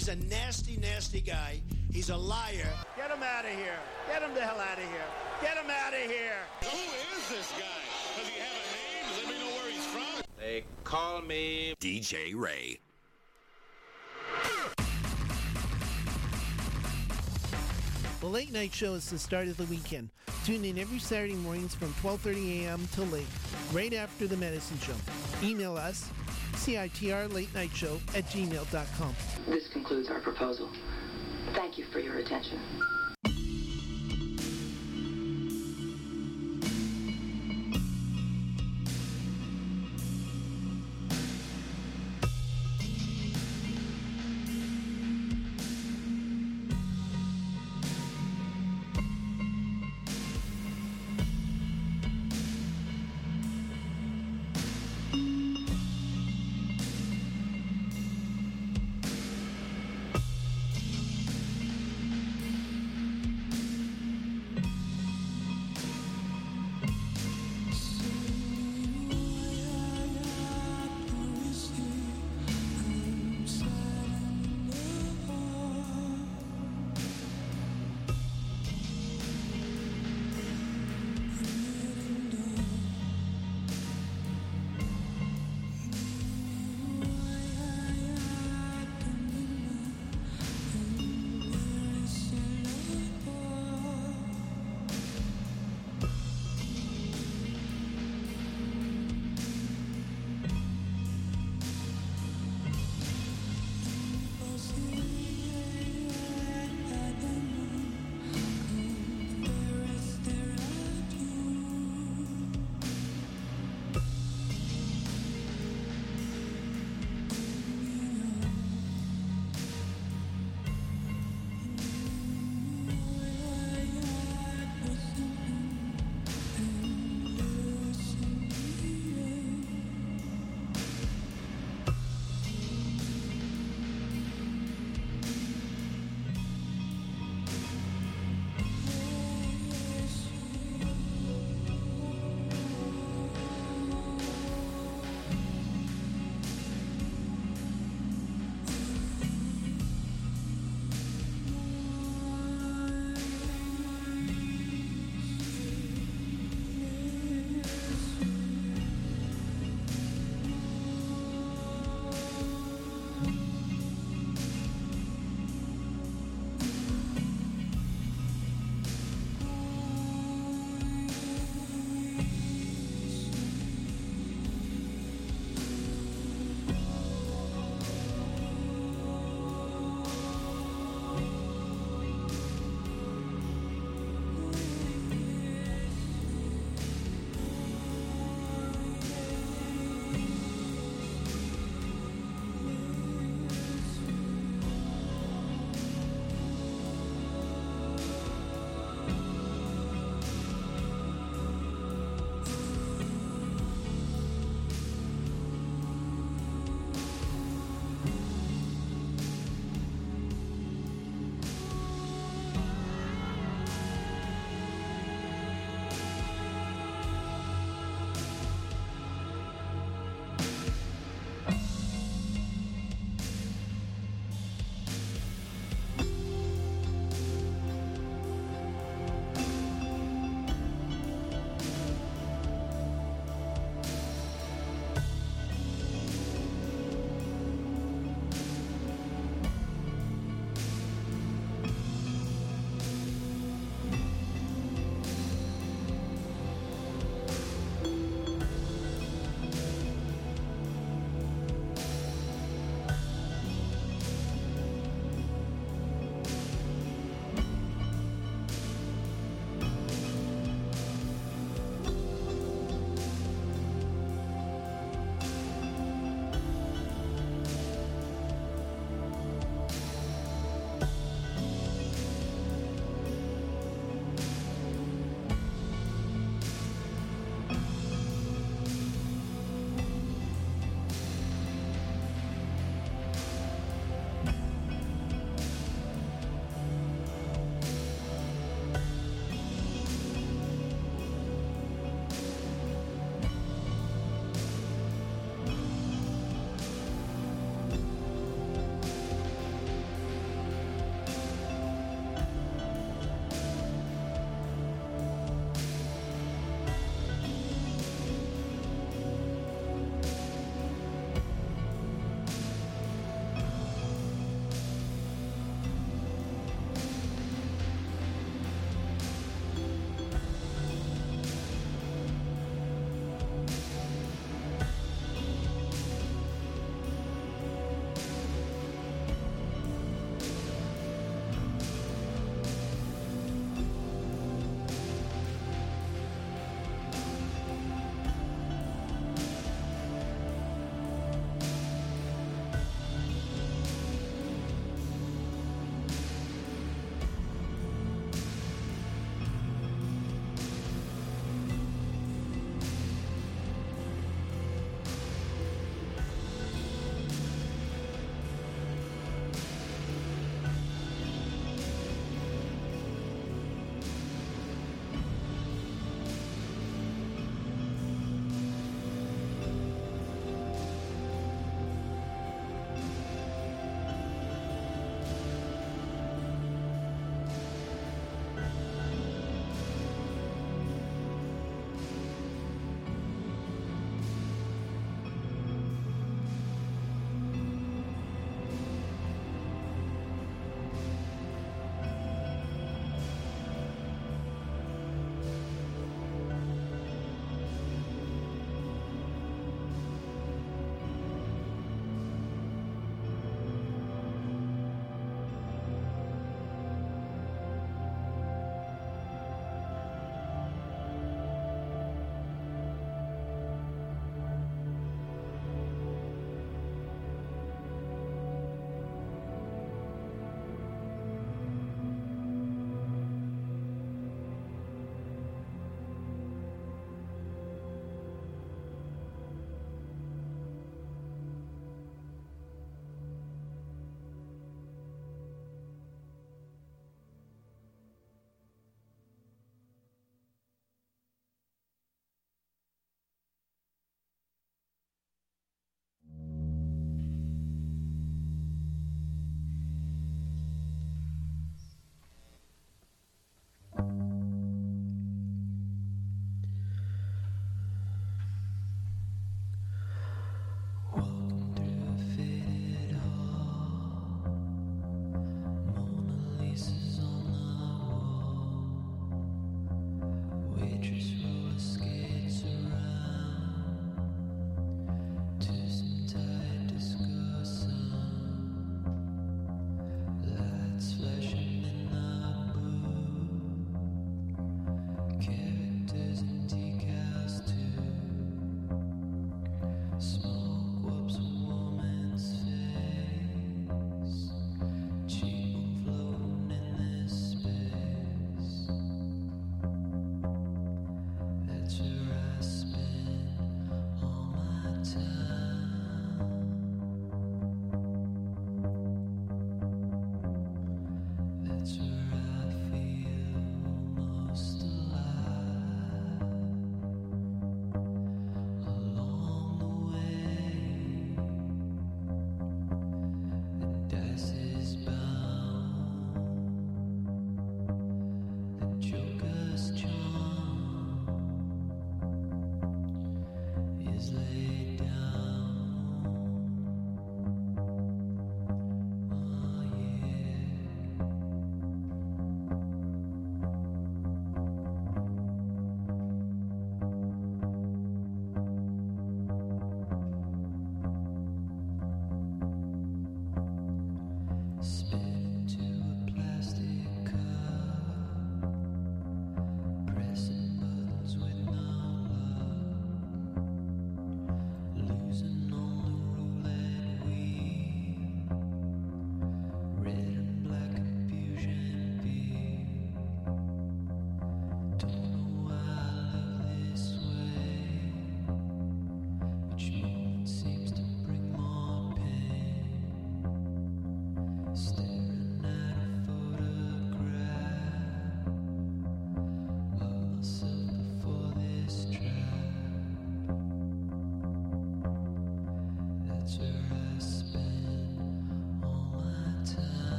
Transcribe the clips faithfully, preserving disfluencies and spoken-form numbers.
He's a nasty, nasty guy. He's a liar. Get him out of here. Get him the hell out of here. Get him out of here. Who is this guy? Does he have a name? Let me know where he's from. They call me D J Ray. The Late Night Show is the start of the weekend. Tune in every Saturday mornings from twelve thirty a.m. till late, right after the Medicine Show. Email us, C I T R late night show at gmail dot com. This concludes our proposal. Thank you for your attention.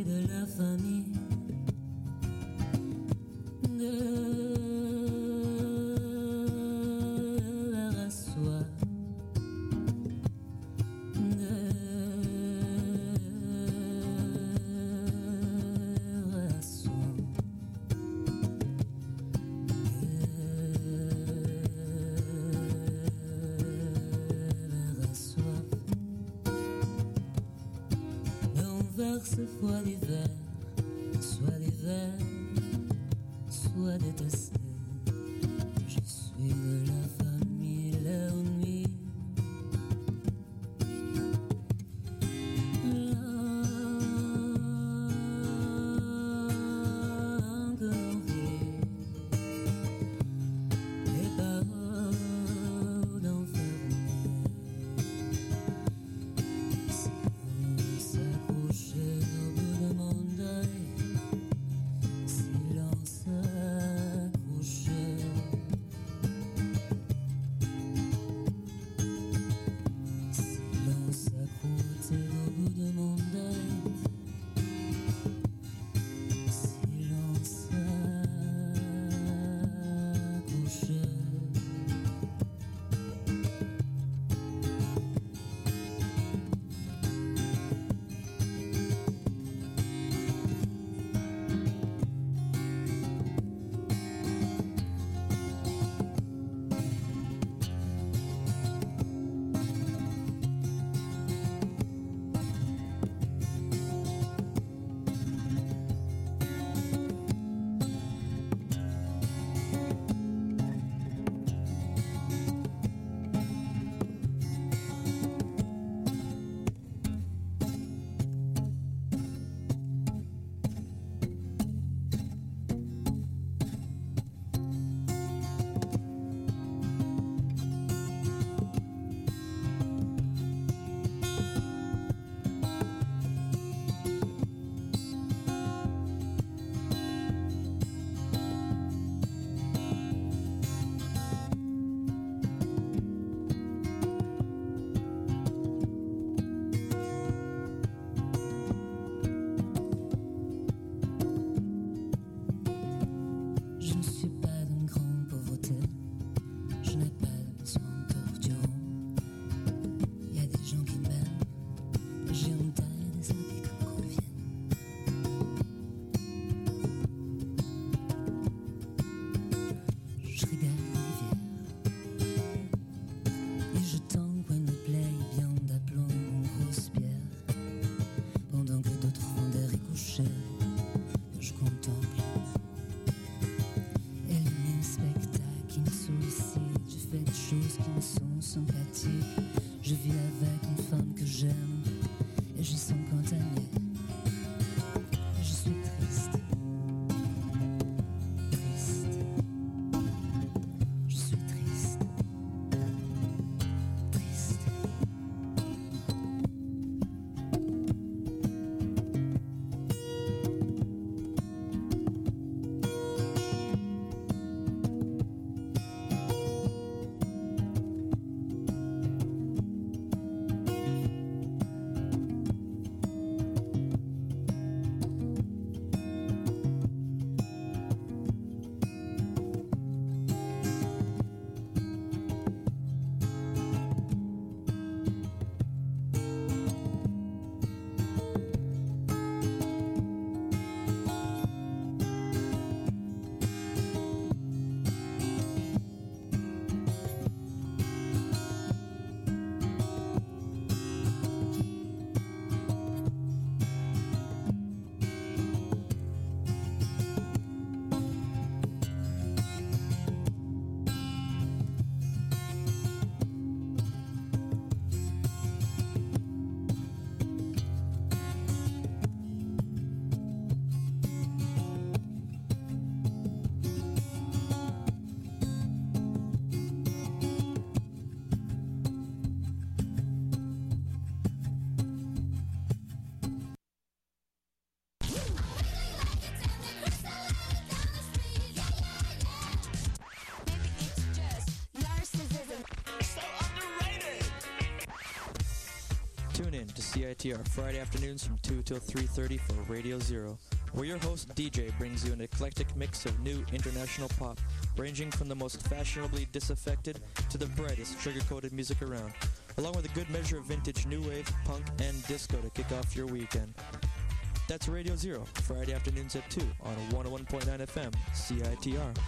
de la famille de la soie. Ce froid d'hiver, soit l'hiver, soit détesté. Je suis de la famille l'air nuit. Langue enviée, les paroles d'enfermés. Si on s'accrochait au bout de mon deuil, si l'on s'accrochait T R, Friday afternoons from two till three thirty for Radio Zero, where your host D J brings you an eclectic mix of new international pop, ranging from the most fashionably disaffected to the brightest sugar-coated music around, along with a good measure of vintage new wave, punk, and disco to kick off your weekend. That's Radio Zero, Friday afternoons at two on one oh one point nine F M, C I T R.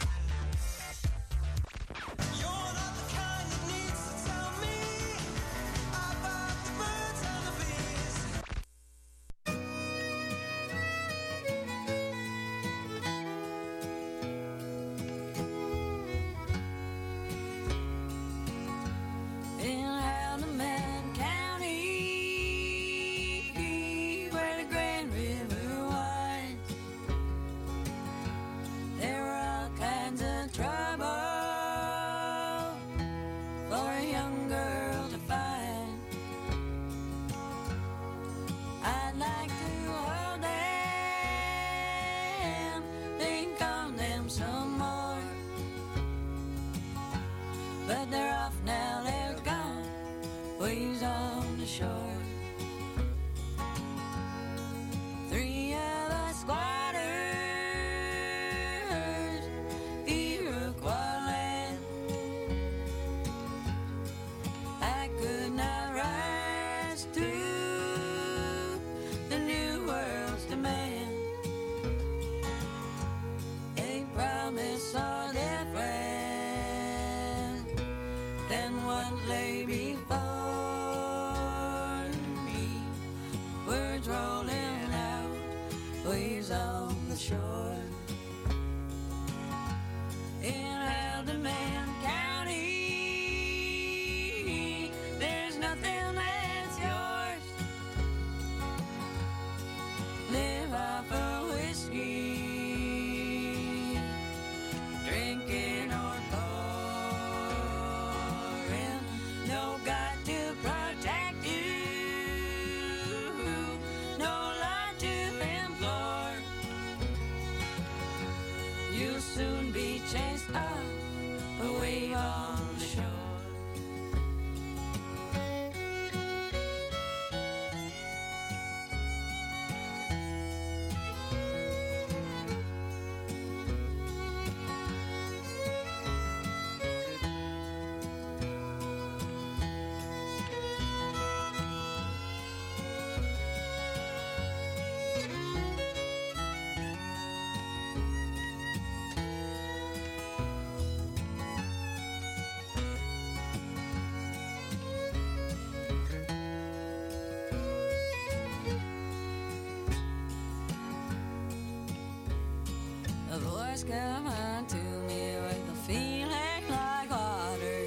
Come on to me with a feeling like water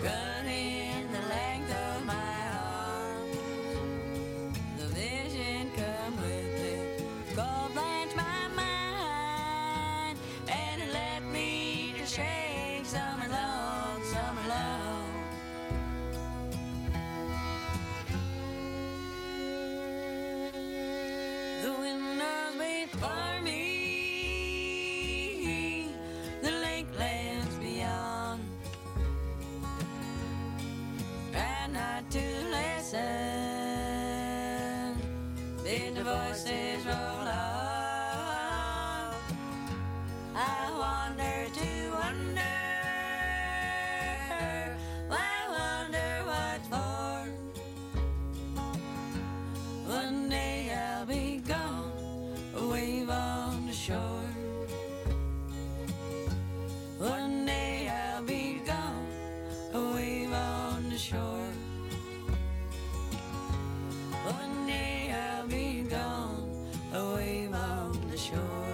running the length of my arms. The vision come with it, gold blanch my mind, and it let me to shake summer long, summer long. The windows before me, did the voices roll off? I wonder to wonder, I wonder what for. One day I'll be gone, a wave on the shore. One day I'll be gone, a wave on the shore. One day I'll be gone, a wave on the shore.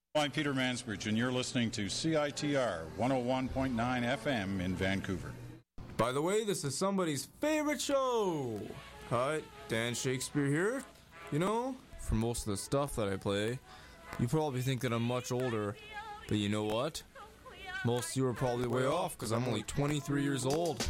I'm Peter Mansbridge, and you're listening to C I T R one oh one point nine F M in Vancouver. By the way, this is somebody's favorite show. Hi, Dan Shakespeare here. You know, for most of the stuff that I play, you probably think that I'm much older, but you know what? Most of you are probably way off, because I'm only twenty-three years old.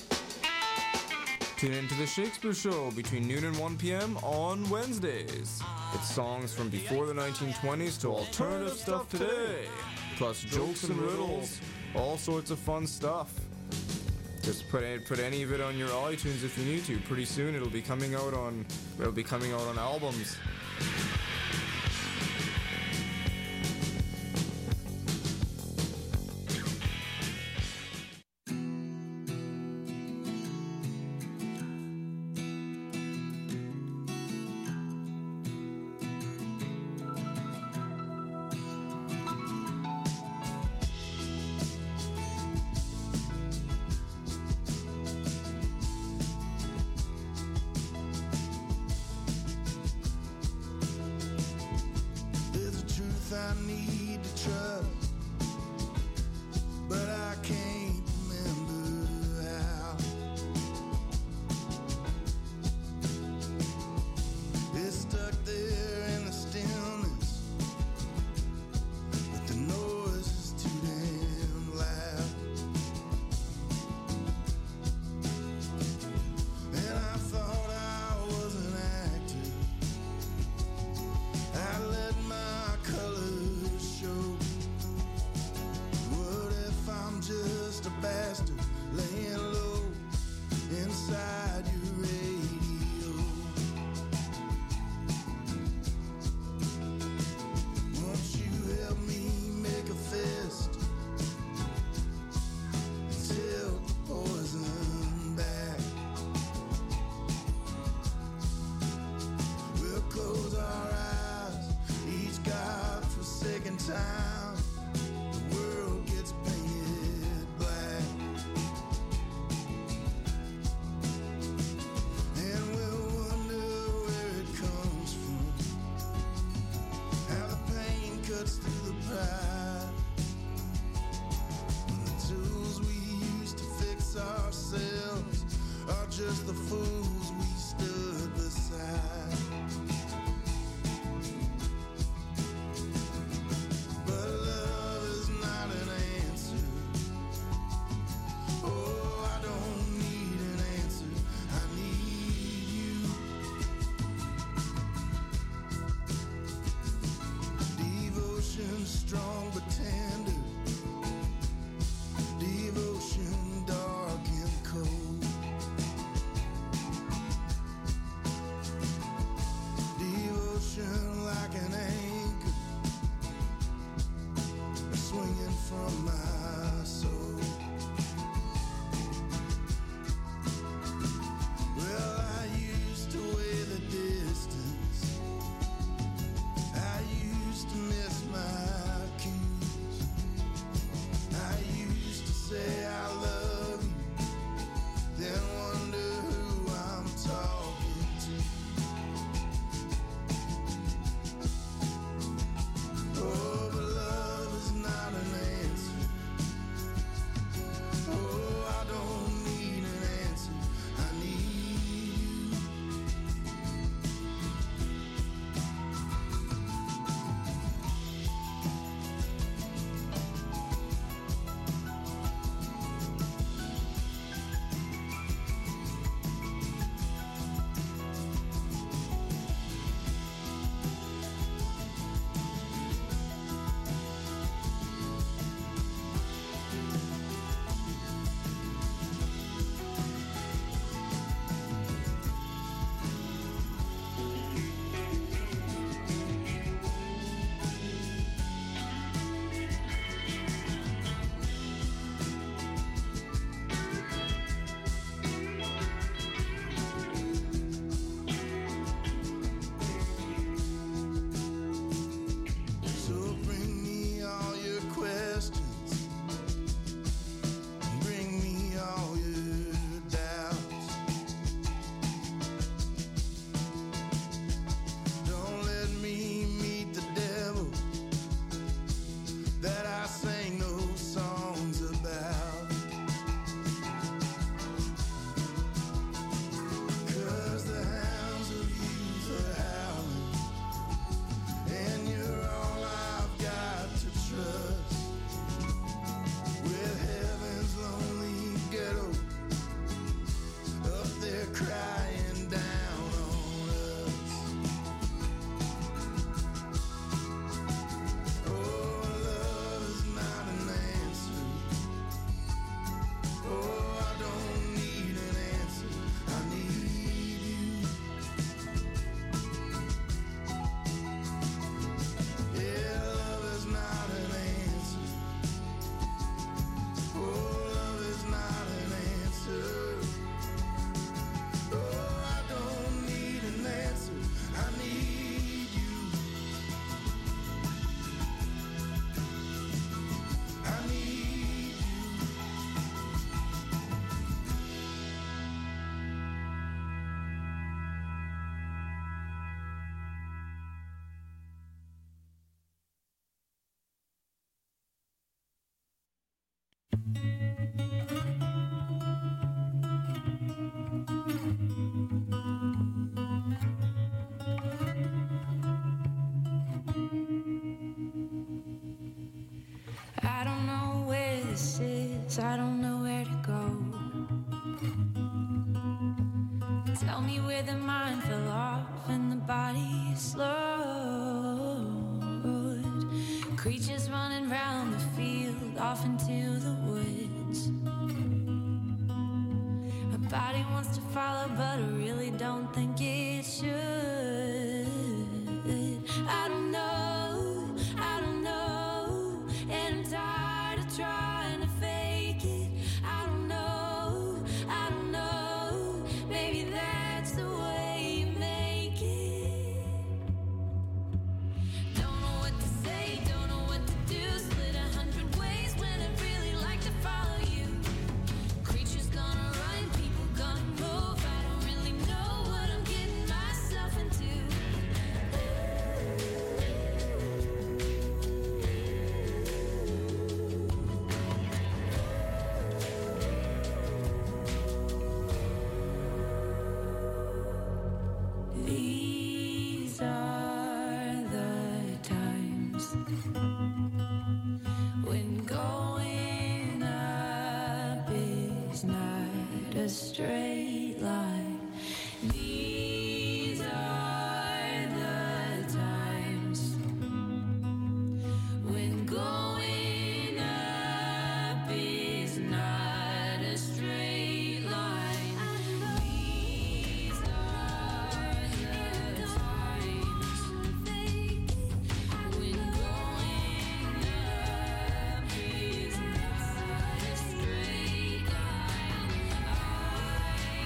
Tune in to The Shakespeare Show between noon and one p.m. on Wednesdays. It's songs from before the nineteen twenties to alternative stuff today, plus jokes and riddles, all sorts of fun stuff. Just put any, put any of it on your iTunes if you need to. Pretty soon it'll be coming out on it'll be coming out on albums. I need to trust, but I can't remember how. It's stuck there in the stillness, but the noise is too damn loud. And I thought I was an actor. I let my colors show. What if I'm just a bastard laying low inside your radio? Won't you help me make a fist and tilt the poison back? We'll close our eyes each godforsaken time the world gets painted black, and we'll wonder where it comes from, how the pain cuts through the pride, when the tools we used to fix ourselves are just the fools we stood beside. But love is not an answer. Oh, I don't need an answer. I need you. Devotion strong but tender. Devotion dark and cold. 'cause I don't know where to go. Tell me where the mind fell off and the body is slowed. Creatures running round the field, off into the woods. My body wants to follow, but I really don't think it should. I don't know, I don't know, and I'm tired of trying to fake it. I don't know, I don't know, maybe that's the way you make it. Don't know what to say, don't know what to do, split a hundred ways when I really like to follow you. Creatures gonna run, people gonna move, I don't really know what I'm getting myself into. These are the times when going up is not a straight line. These are the times when going up is not a straight line. These are the times when going up is not a straight line. I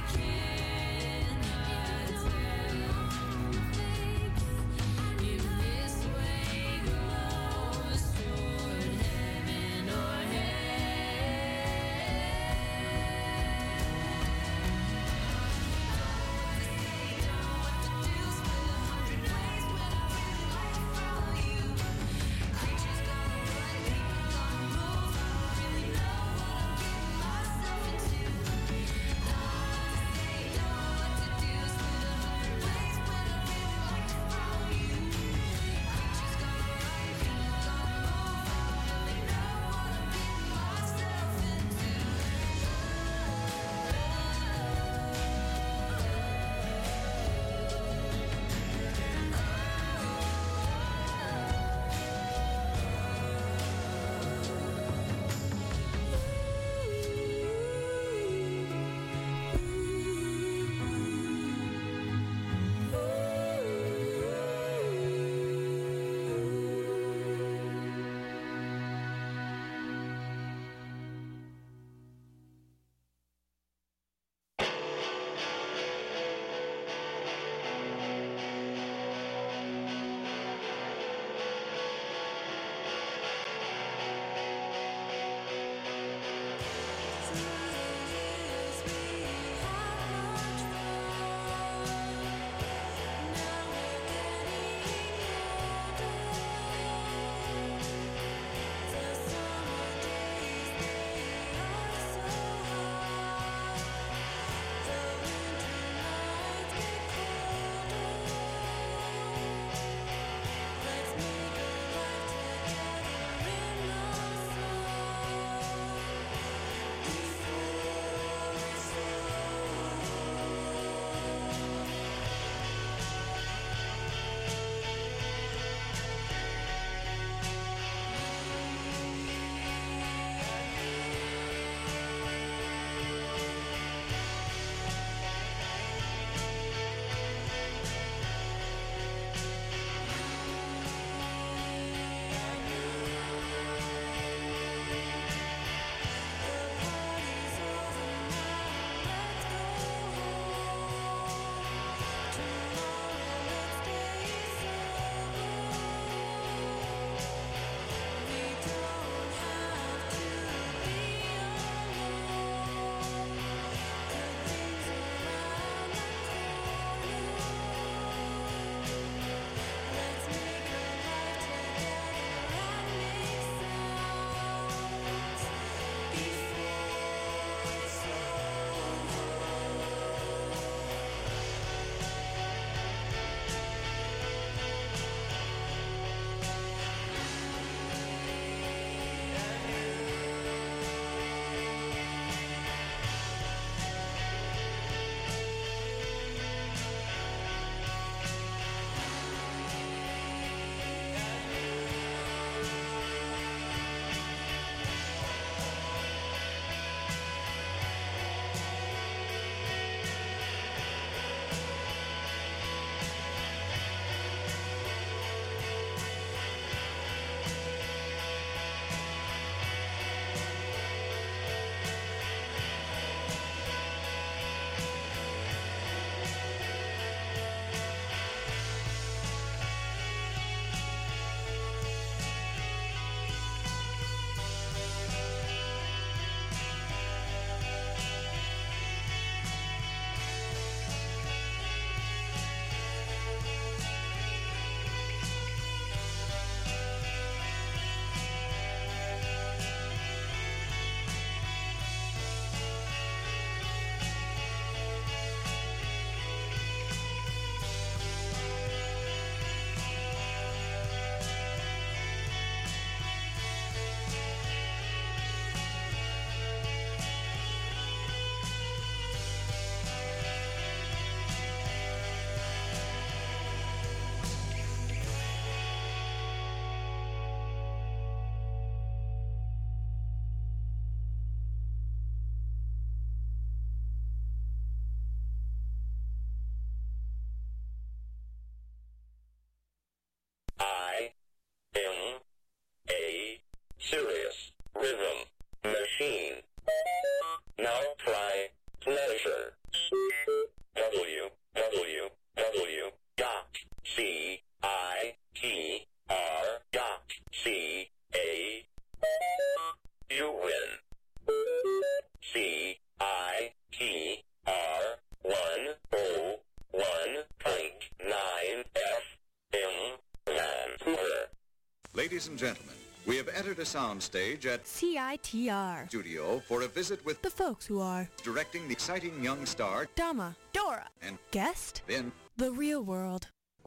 Ladies and gentlemen, we have entered a soundstage at C I T R Studio for a visit with the folks who are directing the exciting young star Dama, Dora, and guest, Ben. The Real World.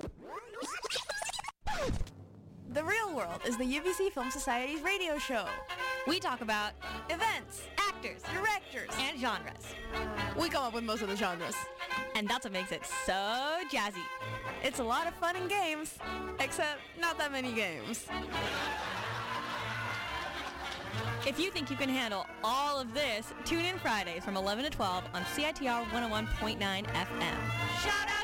The Real World is the U B C Film Society's radio show. We talk about events, actors, directors, and genres. We come up with most of the genres. And that's what makes it so jazzy. It's a lot of fun and games, except not that many games. If you think you can handle all of this, tune in Fridays from eleven to twelve on C I T R one oh one point nine F M. Shut up!